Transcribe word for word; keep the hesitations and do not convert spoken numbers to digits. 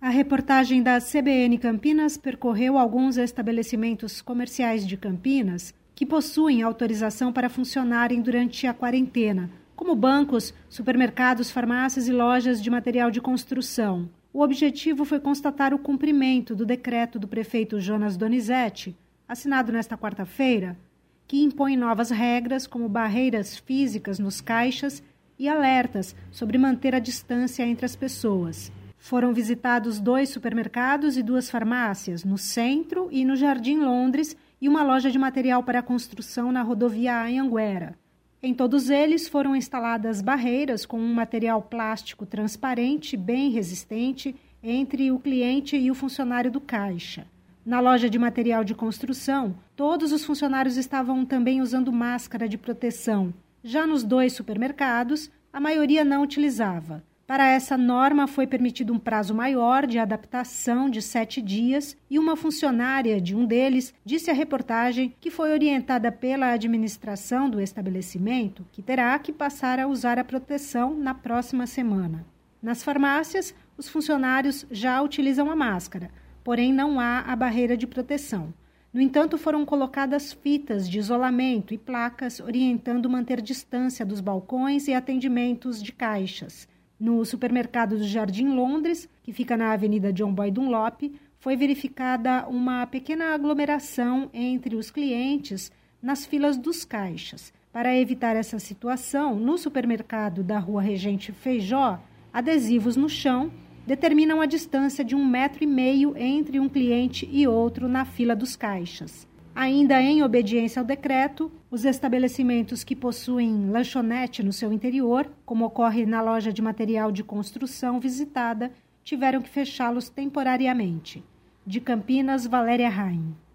A reportagem da C B N Campinas percorreu alguns estabelecimentos comerciais de Campinas que possuem autorização para funcionarem durante a quarentena, como bancos, supermercados, farmácias e lojas de material de construção. O objetivo foi constatar o cumprimento do decreto do prefeito Jonas Donizete, assinado nesta quarta-feira, que impõe novas regras como barreiras físicas nos caixas e alertas sobre manter a distância entre as pessoas. Foram visitados dois supermercados e duas farmácias, no centro e no Jardim Londres, e uma loja de material para construção na rodovia Anhanguera. Em todos eles foram instaladas barreiras com um material plástico transparente bem resistente entre o cliente e o funcionário do caixa. Na loja de material de construção, todos os funcionários estavam também usando máscara de proteção. Já nos dois supermercados, a maioria não utilizava. Para essa norma foi permitido um prazo maior de adaptação de sete dias e uma funcionária de um deles disse à reportagem que foi orientada pela administração do estabelecimento que terá que passar a usar a proteção na próxima semana. Nas farmácias, os funcionários já utilizam a máscara, porém não há a barreira de proteção. No entanto, foram colocadas fitas de isolamento e placas orientando manter distância dos balcões e atendimentos de caixas. No supermercado do Jardim Londres, que fica na Avenida John Boy Dunlop, foi verificada uma pequena aglomeração entre os clientes nas filas dos caixas. Para evitar essa situação, no supermercado da Rua Regente Feijó, adesivos no chão determinam a distância de um metro e meio entre um cliente e outro na fila dos caixas. Ainda em obediência ao decreto, os estabelecimentos que possuem lanchonete no seu interior, como ocorre na loja de material de construção visitada, tiveram que fechá-los temporariamente. De Campinas, Valéria Raim.